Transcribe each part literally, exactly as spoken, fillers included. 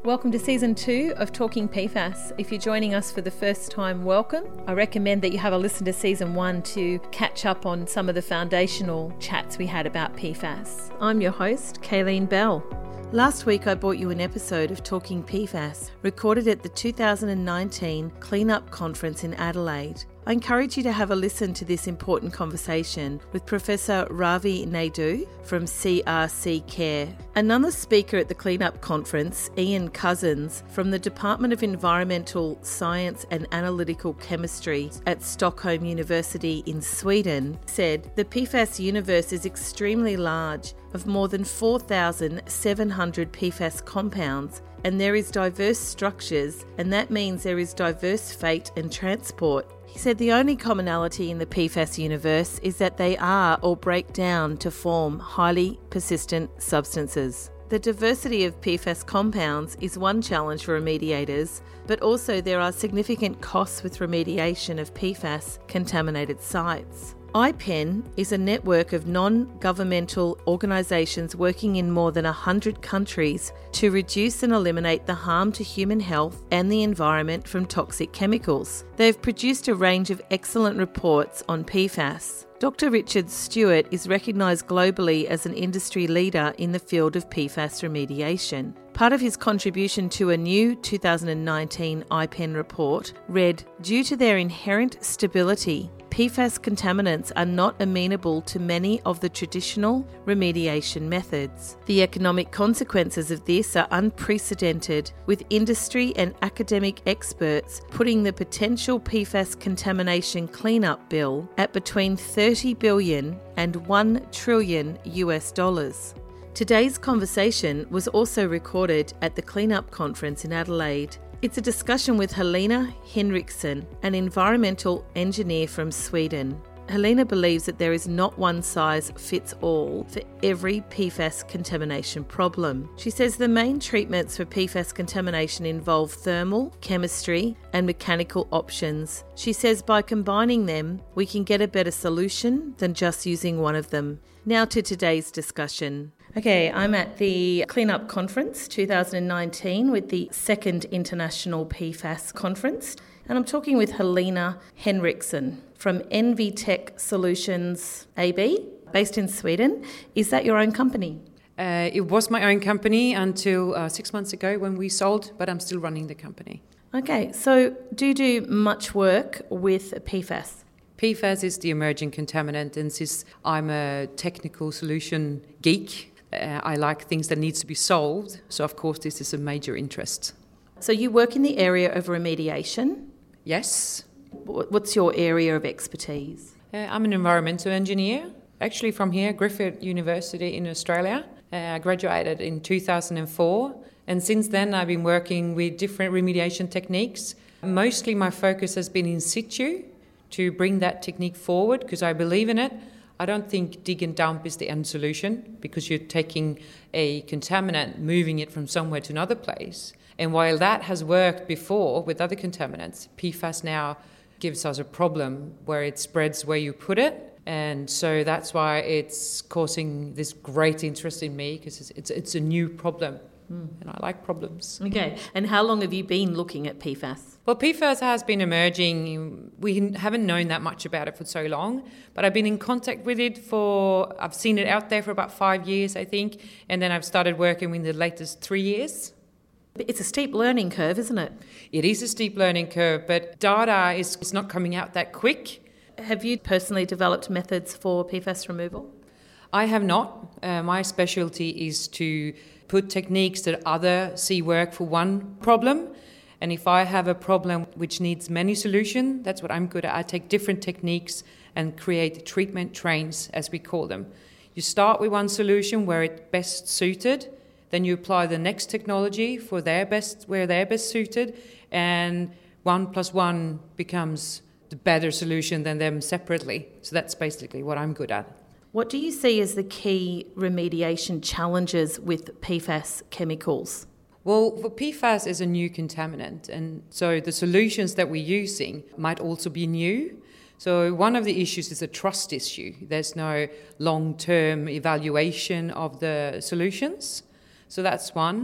Welcome to Season two of Talking P FAS. If you're joining us for the first time, welcome. I recommend that you have a listen to Season one to catch up on some of the foundational chats we had about P FAS. I'm your host, Kayleen Bell. Last week I brought you an episode of Talking P FAS, recorded at the two thousand nineteen Cleanup Conference in Adelaide. I encourage you to have a listen to this important conversation with Professor Ravi Naidu from C R C Care. Another speaker at the Cleanup Conference, Ian Cousins, from the Department of Environmental Science and Analytical Chemistry at Stockholm University in Sweden, said the P FAS universe is extremely large, of more than four thousand seven hundred P FAS compounds, and there is diverse structures, and that means there is diverse fate and transport. He said the only commonality in the P FAS universe is that they are or break down to form highly persistent substances. The diversity of P FAS compounds is one challenge for remediators, but also there are significant costs with remediation of P FAS contaminated sites. I P E N is a network of non-governmental organisations working in more than one hundred countries to reduce and eliminate the harm to human health and the environment from toxic chemicals. They've produced a range of excellent reports on P FAS. Doctor Richard Stewart is recognised globally as an industry leader in the field of P FAS remediation. Part of his contribution to a new two thousand nineteen I P E N report read, "Due to their inherent stability, P FAS contaminants are not amenable to many of the traditional remediation methods. The economic consequences of this are unprecedented, with industry and academic experts putting the potential P FAS contamination cleanup bill at between thirty billion and one trillion U S dollars. Today's conversation was also recorded at the Cleanup Conference in Adelaide. It's a discussion with Helena Henriksson, an environmental engineer from Sweden. Helena believes that there is not one size fits all for every P FAS contamination problem. She says the main treatments for P FAS contamination involve thermal, chemistry, and mechanical options. She says by combining them, we can get a better solution than just using one of them. Now to today's discussion. Okay, I'm at the Cleanup Conference two thousand nineteen with the second International P FAS Conference, and I'm talking with Helena Henriksson from Envitech Solutions A B, based in Sweden. Is that your own company? Uh, it was my own company until uh, six months ago when we sold, but I'm still running the company. Okay, so do you do much work with P FAS? P FAS is the emerging contaminant, and since I'm a technical solution geek, Uh, I like things that needs to be solved, so of course this is a major interest. So you work in the area of remediation? Yes. What's your area of expertise? Uh, I'm an environmental engineer, actually from here, Griffith University in Australia. Uh, I graduated in two thousand four, and since then I've been working with different remediation techniques. Mostly my focus has been in situ to bring that technique forward because I believe in it. I don't think dig and dump is the end solution because you're taking a contaminant, moving it from somewhere to another place. And while that has worked before with other contaminants, P FAS now gives us a problem where it spreads where you put it. And so that's why it's causing this great interest in me because it's, it's, it's a new problem. Mm. And I like problems. Okay. And how long have you been looking at P FAS? Well, P FAS has been emerging. We haven't known that much about it for so long, but I've been in contact with it for, I've seen it out there for about five years, I think, and then I've started working in the latest three years. It's a steep learning curve, isn't it? It is a steep learning curve, but data is, is not coming out that quick. Have you personally developed methods for P FAS removal? I have not. Uh, my specialty is to put techniques that others see work for one problem. And if I have a problem which needs many solutions, that's what I'm good at. I take different techniques and create treatment trains, as we call them. You start with one solution where it's best suited, then you apply the next technology for their best, where they're best suited, and one plus one becomes the better solution than them separately. So that's basically what I'm good at. What do you see as the key remediation challenges with P FAS chemicals? Well, for P FAS is a new contaminant, and so the solutions that we're using might also be new. So one of the issues is a trust issue. There's no long-term evaluation of the solutions. So that's one.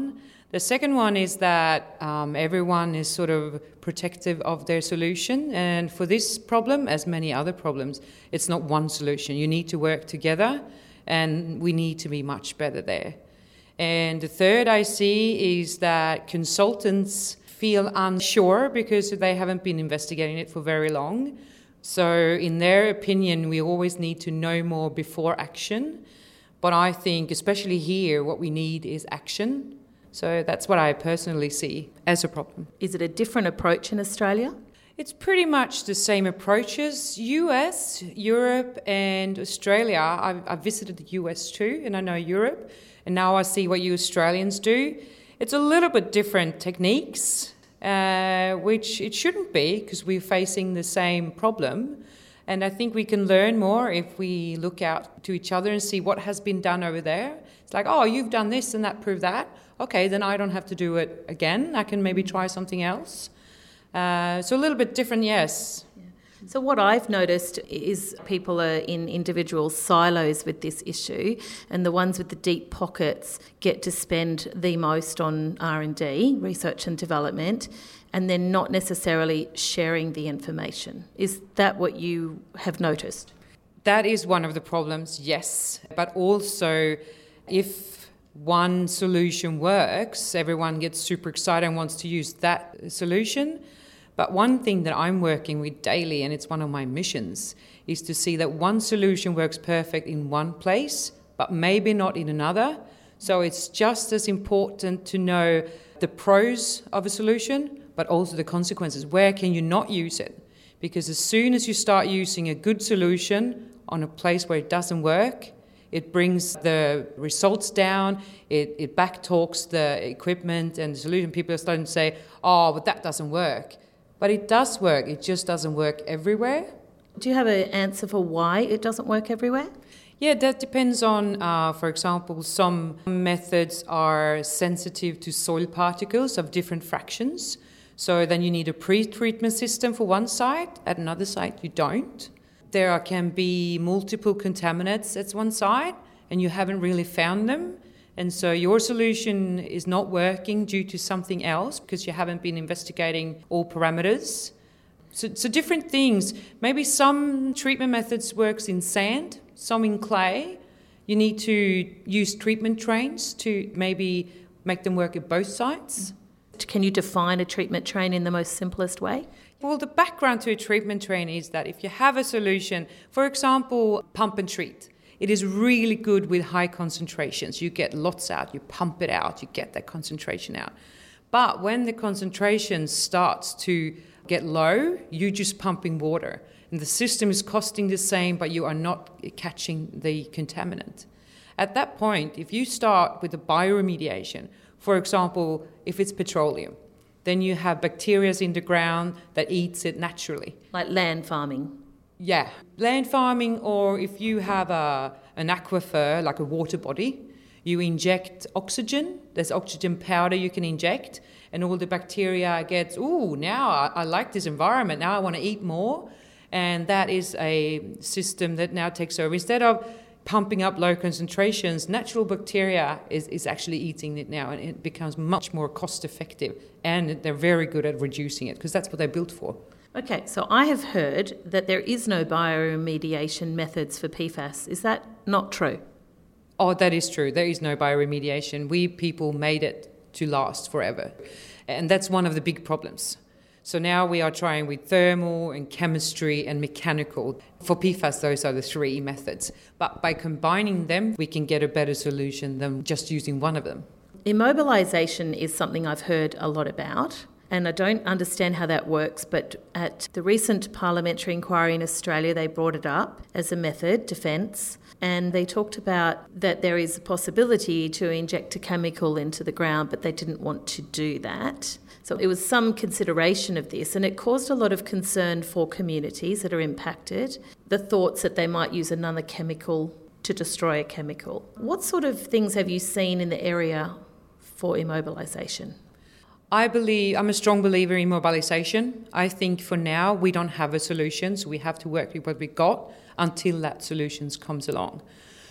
The second one is that um, everyone is sort of protective of their solution. And for this problem, as many other problems, it's not one solution. You need to work together, and we need to be much better there. And the third I see is that consultants feel unsure because they haven't been investigating it for very long. So in their opinion, we always need to know more before action. But I think, especially here, what we need is action. So that's what I personally see as a problem. Is it a different approach in Australia? It's pretty much the same approaches. U S, Europe and Australia. I've, I've visited the U S too, and I know Europe. And now I see what you Australians do. It's a little bit different techniques, uh, which it shouldn't be because we're facing the same problem. And I think we can learn more if we look out to each other and see what has been done over there. It's like, oh, you've done this and that proved that. Okay, then I don't have to do it again. I can maybe try something else. Uh, so a little bit different, yes. Yeah. So what I've noticed is people are in individual silos with this issue, and the ones with the deep pockets get to spend the most on R and D, research and development, and then not necessarily sharing the information. Is that what you have noticed? That is one of the problems, yes. But also, if one solution works, everyone gets super excited and wants to use that solution. But one thing that I'm working with daily, and it's one of my missions, is to see that one solution works perfect in one place, but maybe not in another. So it's just as important to know the pros of a solution, but also the consequences. Where can you not use it? Because as soon as you start using a good solution on a place where it doesn't work, it brings the results down, it, it backtalks the equipment and the solution. People are starting to say, oh, but that doesn't work. But it does work, it just doesn't work everywhere. Do you have an answer for why it doesn't work everywhere? Yeah, that depends on, uh, for example, some methods are sensitive to soil particles of different fractions. So then you need a pre-treatment system for one site, at another site you don't. There are, can be multiple contaminants at one site and you haven't really found them. And so your solution is not working due to something else because you haven't been investigating all parameters. So, so different things. Maybe some treatment methods works in sand, some in clay. You need to use treatment trains to maybe make them work at both sites. Can you define a treatment train in the most simplest way? Well, the background to a treatment train is that if you have a solution, for example, pump and treat, it is really good with high concentrations. You get lots out, you pump it out, you get that concentration out. But when the concentration starts to get low, you're just pumping water. And the system is costing the same, but you are not catching the contaminant. At that point, if you start with the bioremediation, for example, if it's petroleum, then you have bacteria in the ground that eats it naturally. Like land farming? Yeah, land farming, or if you have a, an aquifer, like a water body, you inject oxygen. There's oxygen powder you can inject, and all the bacteria gets, ooh, now I, I like this environment, now I want to eat more. And that is a system that now takes over. Instead of pumping up low concentrations, natural bacteria is, is actually eating it now, and it becomes much more cost effective, and they're very good at reducing it because that's what they're built for. Okay, so I have heard that there is no bioremediation methods for P F A S. Is that not true? Oh, that is true. There is no bioremediation. We people made it to last forever. And that's one of the big problems. So now we are trying with thermal and chemistry and mechanical. For P F A S, those are the three methods. But by combining them, we can get a better solution than just using one of them. Immobilisation is something I've heard a lot about, and I don't understand how that works, but at the recent parliamentary inquiry in Australia, they brought it up as a method, defence, and they talked about that there is a possibility to inject a chemical into the ground, but they didn't want to do that. So it was some consideration of this, and it caused a lot of concern for communities that are impacted, the thoughts that they might use another chemical to destroy a chemical. What sort of things have you seen in the area for immobilisation? I believe, I'm a strong believer in mobilisation. I think for now we don't have a solution, so we have to work with what we got until that solution comes along.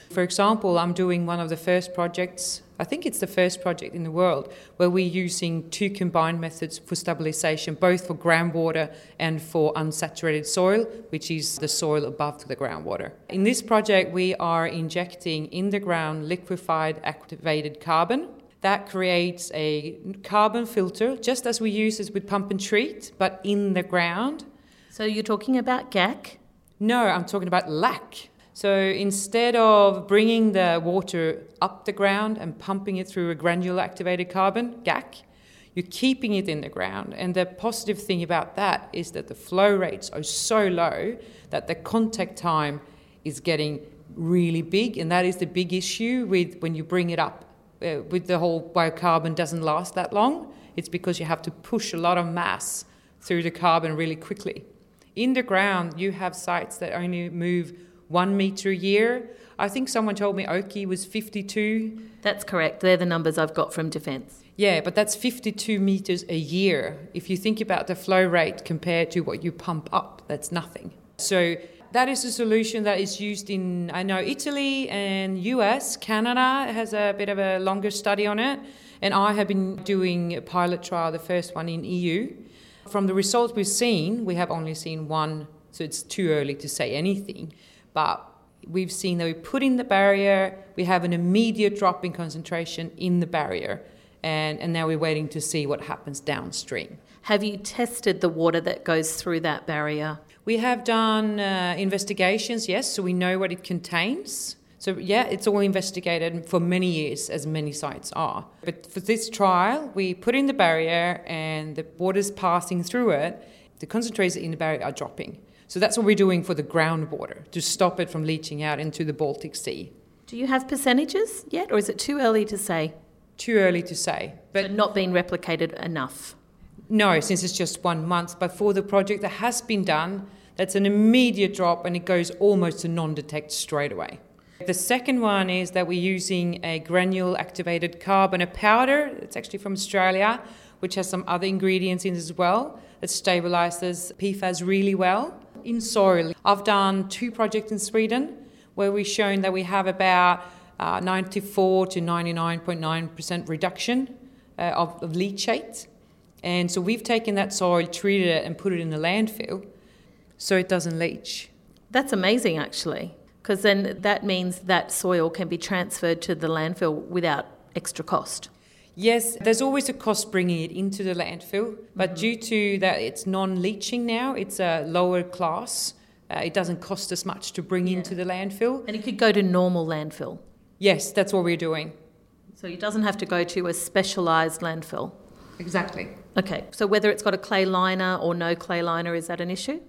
For example, I'm doing one of the first projects, I think it's the first project in the world, where we're using two combined methods for stabilisation, both for groundwater and for unsaturated soil, which is the soil above the groundwater. In this project, we are injecting in the ground liquefied activated carbon. That creates a carbon filter, just as we use it with pump and treat, but in the ground. So you're talking about G A C? No, I'm talking about L A C. So instead of bringing the water up the ground and pumping it through a granular activated carbon, G A C, you're keeping it in the ground. And the positive thing about that is that the flow rates are so low that the contact time is getting really big. And that is the big issue with when you bring it up. Uh, with the whole biocarbon doesn't last that long. It's because you have to push a lot of mass through the carbon really quickly. In the ground, you have sites that only move one metre a year. I think someone told me Oki was fifty-two. That's correct. They're the numbers I've got from Defence. Yeah, but that's fifty-two metres a year. If you think about the flow rate compared to what you pump up, that's nothing. So that is a solution that is used in, I know, Italy and U S. Canada has a bit of a longer study on it. And I have been doing a pilot trial, the first one in E U. From the results we've seen, we have only seen one, so it's too early to say anything. But we've seen that we put in the barrier, we have an immediate drop in concentration in the barrier, and, and now we're waiting to see what happens downstream. Have you tested the water that goes through that barrier? We have done uh, investigations, yes, so we know what it contains. So yeah, it's all investigated for many years, as many sites are. But for this trial, we put in the barrier and the water's passing through it, the concentrations in the barrier are dropping. So that's what we're doing for the groundwater, to stop it from leaching out into the Baltic Sea. Do you have percentages yet, or is it too early to say? Too early to say. But so not being replicated enough? No, since it's just one month. But for the project that has been done, that's an immediate drop and it goes almost to non-detect straight away. The second one is that we're using a granule activated carbon, a powder. It's actually from Australia, which has some other ingredients in it as well, that stabilises P FAS really well in soil. I've done two projects in Sweden where we've shown that we have about uh, ninety-four to ninety-nine point nine percent reduction uh, of, of leachate. And so we've taken that soil, treated it and put it in the landfill so it doesn't leach. That's amazing, actually, because then that means that soil can be transferred to the landfill without extra cost. Yes, there's always a cost bringing it into the landfill, but mm-hmm. due to that it's non-leaching now, it's a lower class, uh, it doesn't cost as much to bring yeah. into the landfill. And it could go to normal landfill? Yes, that's what we're doing. So it doesn't have to go to a specialised landfill? Exactly. Okay, so whether it's got a clay liner or no clay liner, is that an issue?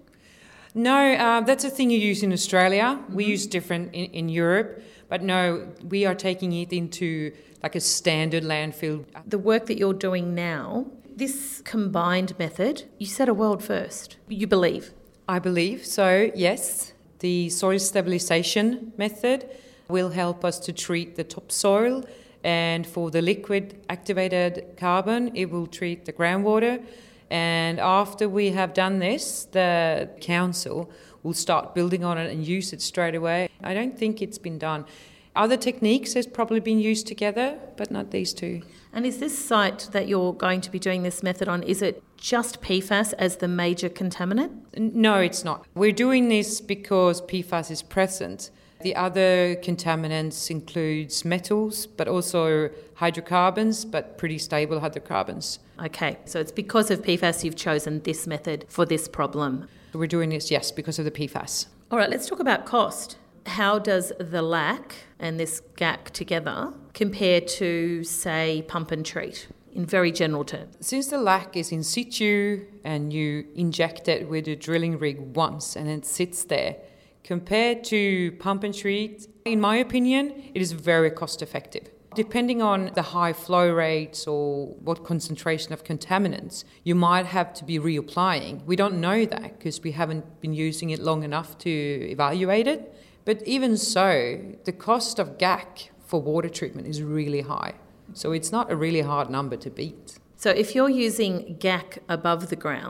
No, uh, that's a thing you use in Australia. Mm-hmm. We use different in, in Europe. But no, we are taking it into like a standard landfill. The work that you're doing now, this combined method, you set a world first, you believe? I believe so, yes. The soil stabilisation method will help us to treat the topsoil, and for the liquid activated carbon, it will treat the groundwater. And after we have done this, the council will start building on it and use it straight away. I don't think it's been done. Other techniques has probably been used together, but not these two. And is this site that you're going to be doing this method on, is it just P FAS as the major contaminant? No, it's not. We're doing this because P FAS is present. The other contaminants includes metals, but also hydrocarbons, but pretty stable hydrocarbons. Okay, so it's because of P FAS you've chosen this method for this problem. We're doing this, yes, because of the P FAS. All right, let's talk about cost. How does the L A C and this G A C together compare to, say, pump and treat in very general terms? Since the L A C is in situ and you inject it with a drilling rig once and it sits there, compared to pump and treat, in my opinion, it is very cost effective. Depending on the high flow rates or what concentration of contaminants, you might have to be reapplying. We don't know that because we haven't been using it long enough to evaluate it. But even so, the cost of G A C for water treatment is really high. So it's not a really hard number to beat. So if you're using G A C above the ground,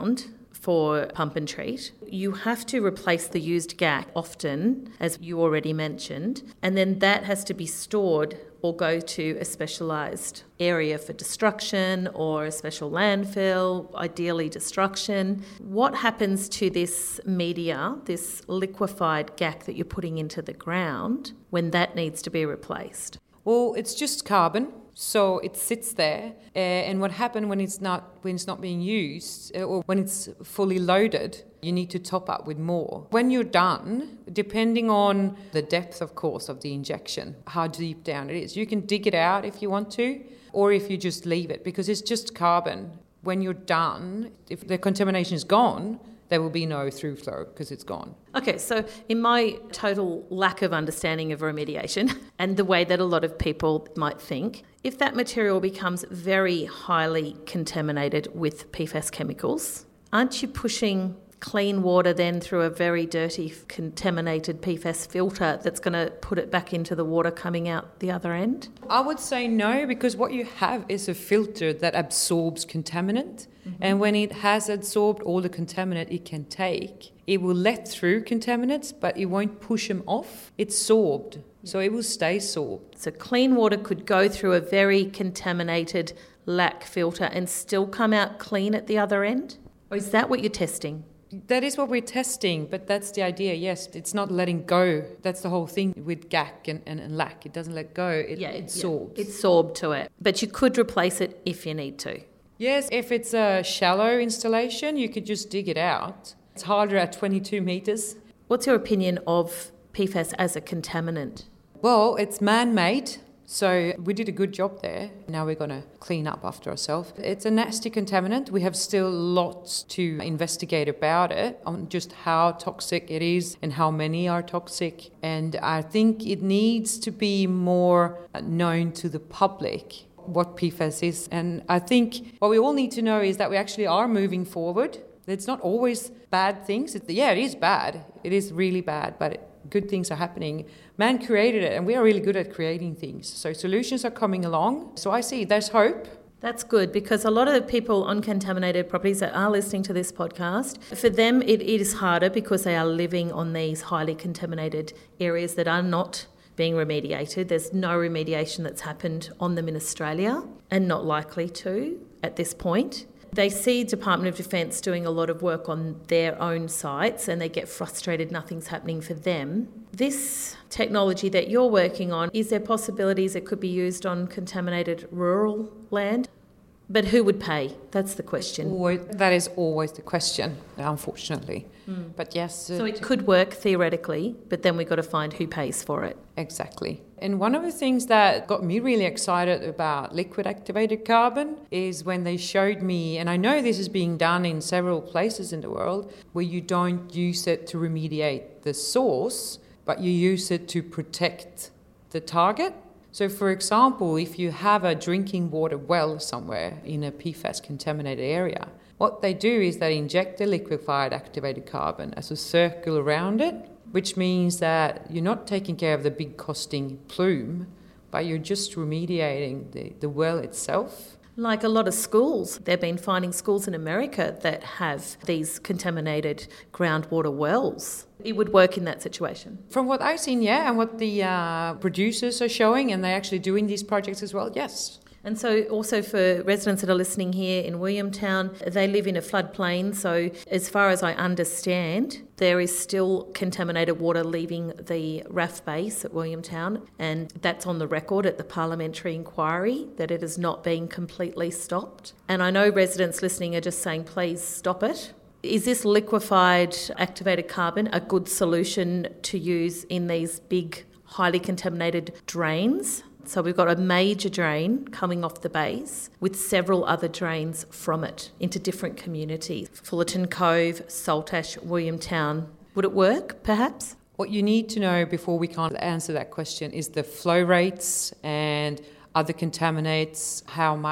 for pump and treat. You have to replace the used G A C often, as you already mentioned, and then that has to be stored or go to a specialised area for destruction or a special landfill, ideally destruction. What happens to this media, this liquefied G A C that you're putting into the ground, when that needs to be replaced? Well, it's just carbon. So it sits there, uh, and what happens when it's not when it's not being used, uh, or when it's fully loaded, you need to top up with more. When you're done, depending on the depth, of course, of the injection, how deep down it is, you can dig it out if you want to, or if you just leave it, because it's just carbon. When you're done, if the contamination is gone, there will be no through flow because it's gone. Okay, so in my total lack of understanding of remediation and the way that a lot of people might think, if that material becomes very highly contaminated with P FAS chemicals, aren't you pushing clean water then through a very dirty, contaminated P FAS filter that's going to put it back into the water coming out the other end? I would say no, because what you have is a filter that absorbs contaminant. Mm-hmm. And when it has absorbed all the contaminant it can take, it will let through contaminants, but it won't push them off. It's sorbed, so it will stay sorbed. So clean water could go through a very contaminated L A C filter and still come out clean at the other end? Or is that what you're testing? That is what we're testing, but that's the idea, yes. It's not letting go. That's the whole thing with G A C and, and, and L A C. It doesn't let go. It, yeah, it yeah. sorbs. It's sorbed to it. But you could replace it if you need to. Yes, if it's a shallow installation, you could just dig it out. It's harder at twenty-two metres. What's your opinion of P FAS as a contaminant? Well, it's man-made. So we did a good job there. Now we're going to clean up after ourselves. It's a nasty contaminant. We have still lots to investigate about it, on just how toxic it is and how many are toxic. And I think it needs to be more known to the public what P FAS is. And I think what we all need to know is that we actually are moving forward. It's not always bad things. It, yeah, it is bad. It is really bad, but it, good things are happening. Man created it, and we are really good at creating things. So solutions are coming along. So I see there's hope. That's good, because a lot of the people on contaminated properties that are listening to this podcast, for them it, it is harder because they are living on these highly contaminated areas that are not being remediated. There's no remediation that's happened on them in Australia, and not likely to at this point. They see Department of Defence doing a lot of work on their own sites and they get frustrated nothing's happening for them. This technology that you're working on, is there possibilities it could be used on contaminated rural land? But who would pay? That's the question. Always, that is always the question, unfortunately. Mm. But yes. So it could work theoretically, but then we've got to find who pays for it. Exactly. And one of the things that got me really excited about liquid activated carbon is when they showed me, and I know this is being done in several places in the world, where you don't use it to remediate the source, but you use it to protect the target. So, for example, if you have a drinking water well somewhere in a P FAS contaminated area, what they do is they inject the liquefied activated carbon as a circle around it, which means that you're not taking care of the big costing plume, but you're just remediating the, the well itself. Like a lot of schools, they've been finding schools in America that have these contaminated groundwater wells. It would work in that situation. From what I've seen, yeah, and what the uh, producers are showing, and they're actually doing these projects as well, yes. And so also for residents that are listening here in Williamtown, they live in a floodplain, so as far as I understand, there is still contaminated water leaving the R A F base at Williamtown, and that's on the record at the parliamentary inquiry, that it is not being completely stopped. And I know residents listening are just saying, please stop it. Is this liquefied activated carbon a good solution to use in these big, highly contaminated drains? So we've got a major drain coming off the base with several other drains from it into different communities. Fullerton Cove, Saltash, Williamtown. Would it work, perhaps? What you need to know before we can answer that question is the flow rates and other contaminants, how much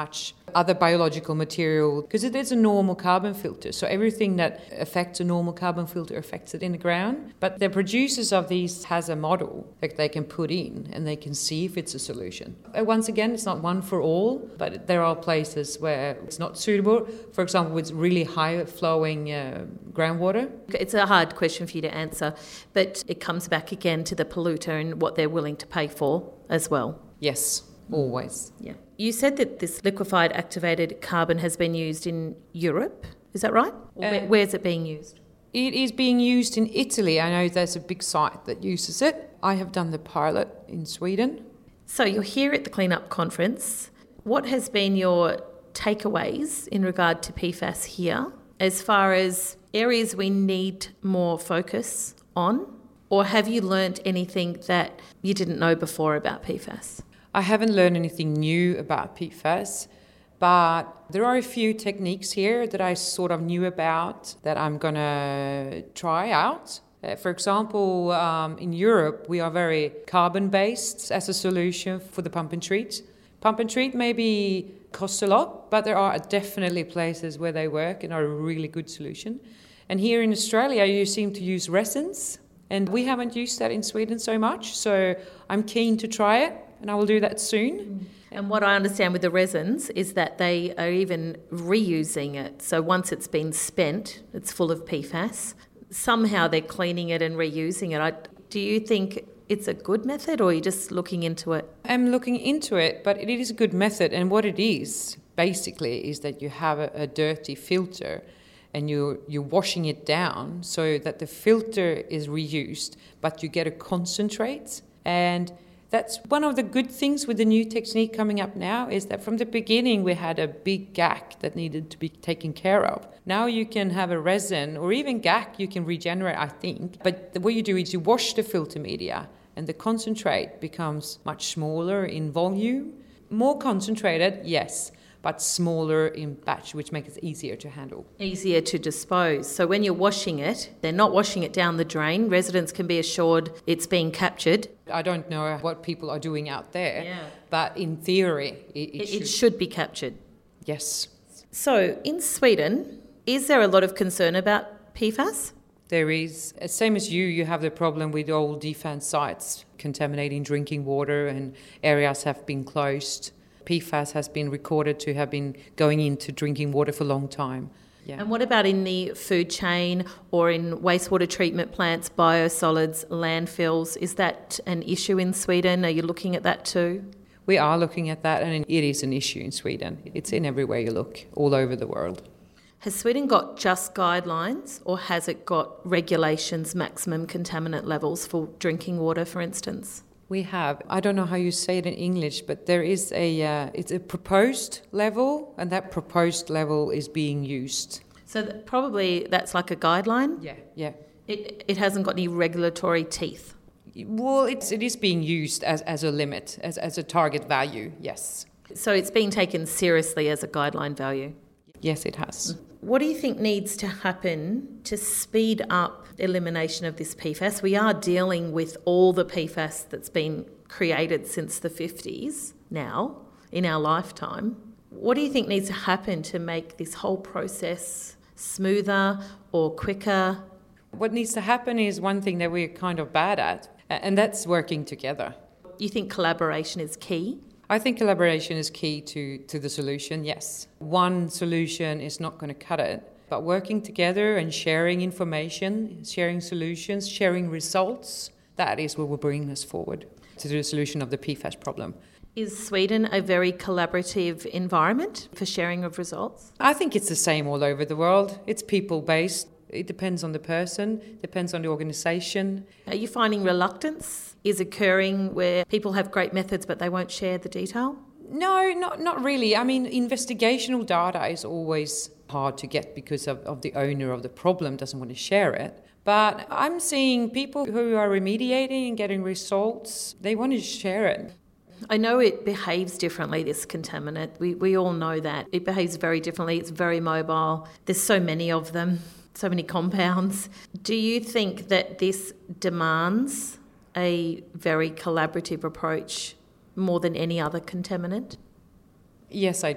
other biological material, because it is a normal carbon filter. So everything that affects a normal carbon filter affects it in the ground. But the producers of these has a model that they can put in and they can see if it's a solution. Once again, it's not one for all, but there are places where it's not suitable. For example, with really high flowing uh, groundwater. It's a hard question for you to answer, but it comes back again to the polluter and what they're willing to pay for as well. Yes, always. Yeah. You said that this liquefied activated carbon has been used in Europe. Is that right? Or uh, where, where's it being used? It is being used in Italy. I know there's a big site that uses it. I have done the pilot in Sweden. So you're here at the Cleanup Conference. What has been your takeaways in regard to P FAS here, as far as areas we need more focus on? Or have you learnt anything that you didn't know before about P FAS? I haven't learned anything new about P FAS, but there are a few techniques here that I sort of knew about that I'm going to try out. Uh, for example, um, in Europe, we are very carbon-based as a solution for the pump and treat. Pump and treat maybe costs a lot, but there are definitely places where they work and are a really good solution. And here in Australia, you seem to use resins, and we haven't used that in Sweden so much, so I'm keen to try it. And I will do that soon. And what I understand with the resins is that they are even reusing it. So once it's been spent, it's full of P FAS. Somehow they're cleaning it and reusing it. I, do you think it's a good method, or are you just looking into it? I'm looking into it, but it is a good method. And what it is, basically, is that you have a, a dirty filter and you're, you're washing it down so that the filter is reused, but you get a concentrate. And that's one of the good things with the new technique coming up now, is that from the beginning we had a big G A C that needed to be taken care of. Now you can have a resin, or even G A C you can regenerate, I think. But what you do is you wash the filter media and the concentrate becomes much smaller in volume. More concentrated, yes, but smaller in batch, which makes it easier to handle. Easier to dispose. So when you're washing it, they're not washing it down the drain. Residents can be assured it's being captured. I don't know what people are doing out there, yeah. but in theory, it, it, it, should. it should be captured. Yes. So in Sweden, is there a lot of concern about P FAS? There is. Same as you, you have the problem with all defence sites contaminating drinking water, and areas have been closed. P FAS has been recorded to have been going into drinking water for a long time. Yeah. And what about in the food chain or in wastewater treatment plants, biosolids, landfills? Is that an issue in Sweden? Are you looking at that too? We are looking at that, and it is an issue in Sweden. It's in everywhere you look, all over the world. Has Sweden got just guidelines, or has it got regulations, maximum contaminant levels for drinking water, for instance? We have. I don't know how you say it in English, but there is a, uh, it's a proposed level, and that proposed level is being used. So that probably that's like a guideline? Yeah, yeah. It it hasn't got any regulatory teeth? Well, it's, it is being used as, as a limit, as, as a target value, yes. So it's being taken seriously as a guideline value? Yes, it has. What do you think needs to happen to speed up elimination of this P FAS? We are dealing with all the P FAS that's been created since the fifties now, in our lifetime. What do you think needs to happen to make this whole process smoother or quicker? What needs to happen is one thing that we're kind of bad at, and that's working together. You think collaboration is key? I think collaboration is key to, to the solution, yes. One solution is not going to cut it, but working together and sharing information, sharing solutions, sharing results, that is what will bring us forward to the solution of the P FAS problem. Is Sweden a very collaborative environment for sharing of results? I think it's the same all over the world. It's people-based. It depends on the person, depends on the organisation. Are you finding reluctance is occurring where people have great methods but they won't share the detail? No, not not really. I mean, investigational data is always hard to get because of, of the owner of the problem doesn't want to share it. But I'm seeing people who are remediating and getting results, they want to share it. I know it behaves differently, this contaminant. We we all know that. It behaves very differently. It's very mobile. There's so many of them. So many compounds. Do you think that this demands a very collaborative approach more than any other contaminant? Yes, I do.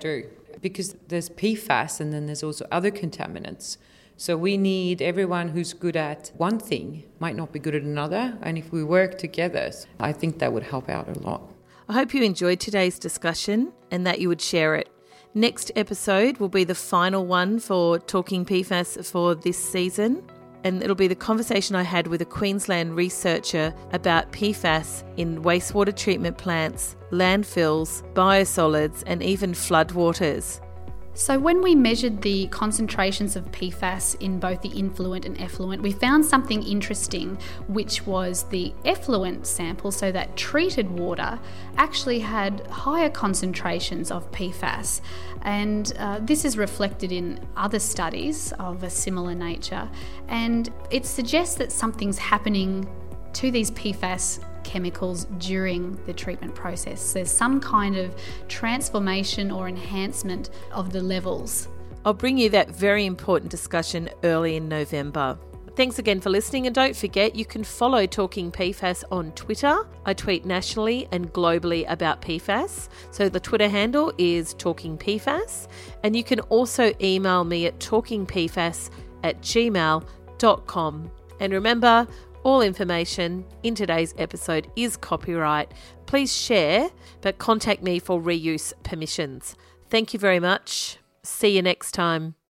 because there's P FAS and then there's also other contaminants. So we need everyone who's good at one thing might not be good at another. And if we work together, I think that would help out a lot. I hope you enjoyed today's discussion and that you would share it. Next episode will be the final one for Talking P FAS for this season. And it'll be the conversation I had with a Queensland researcher about P FAS in wastewater treatment plants, landfills, biosolids, and even floodwaters. So when we measured the concentrations of P FAS in both the influent and effluent, we found something interesting, which was the effluent sample, so that treated water, actually had higher concentrations of P FAS. And uh, this is reflected in other studies of a similar nature. And it suggests that something's happening to these P FAS chemicals during the treatment process. There's some kind of transformation or enhancement of the levels. I'll bring you that very important discussion early in November. Thanks again for listening, and don't forget you can follow Talking P FAS on Twitter. I tweet nationally and globally about P FAS, so the Twitter handle is Talking P FAS, and you can also email me at talkingpfas at gmail dot com. And remember, all information in today's episode is copyright. Please share, but contact me for reuse permissions. Thank you very much. See you next time.